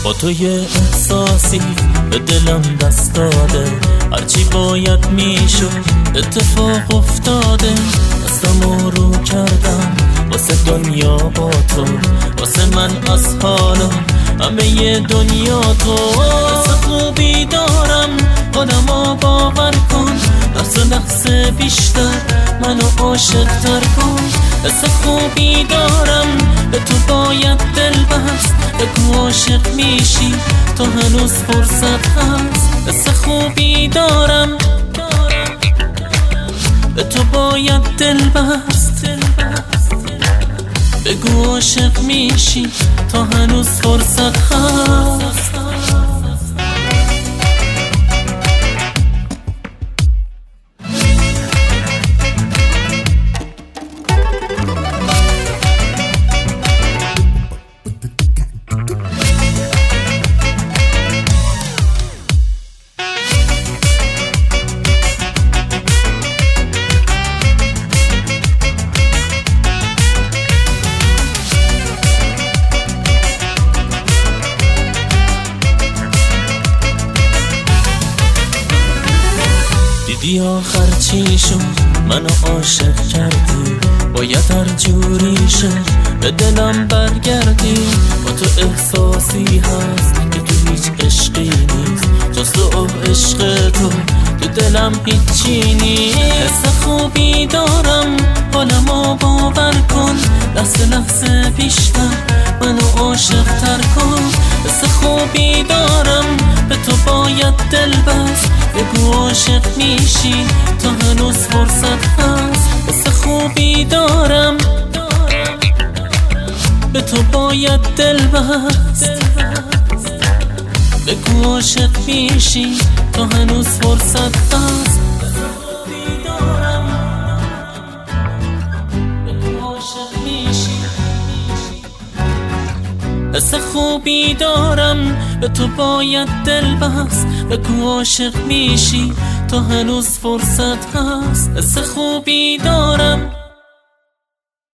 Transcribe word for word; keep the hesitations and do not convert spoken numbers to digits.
با تو یه احساسی به دلم دست داده، هرچی باید میشد اتفاق افتاده. دستمو رو کردم واسه دنیا با تو، واسه من از حالا همه ی دنیا تو. واسه خوبی دارم آدمو باور کن، لحظه لحظه بیشتر منو عاشق تر کن. واسه خوبی دارم به تو باید دل بست، بگو عاشق میشی تو هنوز فرصت هست. واسه خوبی دارم به تو باید دل بست، بگو عاشق میشی تا هنوز فرصت هست. دیدی آخر چی شد منو عاشق کردی، باید هر جوری شد به دلم برگردی. با تو احساسی هست که تو هیچ عشقی نیست، جز تو و عشق تو تو دلم هیچی نیست. حس خوبی دارم حالمو باور کن، لحظه لحظه بیشتر منو عاشق تر کن. حس خوبی دارم به تو باید دل بست، بگو عاشق میشی تا هنوز فرصت هست. حس خوبی دارم به تو باید دل بست، بگو عاشق میشی تا هنوز فرصت هست. حس خوبی دارم به تو باید دل بست، بگو عاشق میشی تا هنوز فرصت هست. حس خوبی دارم